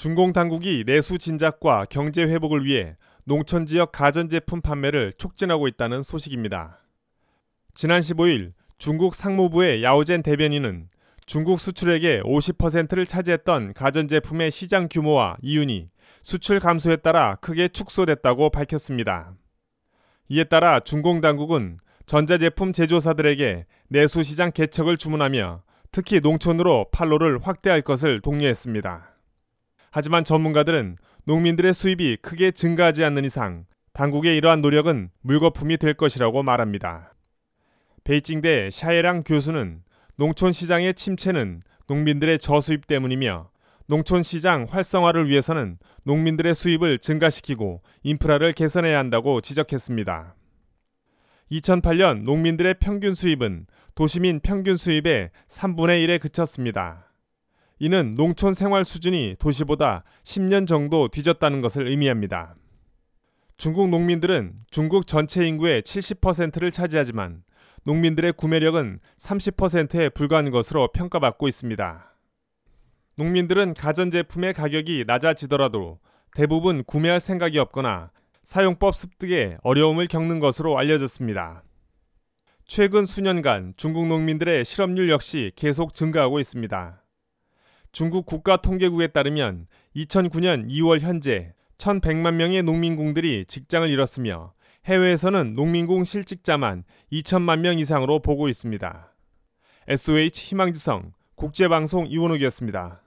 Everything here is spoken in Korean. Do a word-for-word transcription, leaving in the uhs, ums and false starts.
중공 당국이 내수 진작과 경제 회복을 위해 농촌 지역 가전제품 판매를 촉진하고 있다는 소식입니다. 지난 십오일 중국 상무부의 야오젠 대변인은 중국 수출액의 오십 퍼센트를 차지했던 가전제품의 시장 규모와 이윤이 수출 감소에 따라 크게 축소됐다고 밝혔습니다. 이에 따라 중공 당국은 전자제품 제조사들에게 내수 시장 개척을 주문하며 특히 농촌으로 판로를 확대할 것을 독려했습니다. 하지만 전문가들은 농민들의 수입이 크게 증가하지 않는 이상 당국의 이러한 노력은 물거품이 될 것이라고 말합니다. 베이징대 샤에랑 교수는 농촌 시장의 침체는 농민들의 저수입 때문이며 농촌 시장 활성화를 위해서는 농민들의 수입을 증가시키고 인프라를 개선해야 한다고 지적했습니다. 이천팔년 농민들의 평균 수입은 도시민 평균 수입의 삼분의 일에 그쳤습니다. 이는 농촌 생활 수준이 도시보다 십 년 정도 뒤졌다는 것을 의미합니다. 중국 농민들은 중국 전체 인구의 칠십 퍼센트를 차지하지만 농민들의 구매력은 삼십 퍼센트에 불과한 것으로 평가받고 있습니다. 농민들은 가전제품의 가격이 낮아지더라도 대부분 구매할 생각이 없거나 사용법 습득에 어려움을 겪는 것으로 알려졌습니다. 최근 수년간 중국 농민들의 실업률 역시 계속 증가하고 있습니다. 중국 국가통계국에 따르면 이천구년 이월 현재 천백만 명의 농민공들이 직장을 잃었으며 해외에서는 농민공 실직자만 이천만 명 이상으로 보고 있습니다. 에스오에이치 희망지성 국제방송 이원욱이었습니다.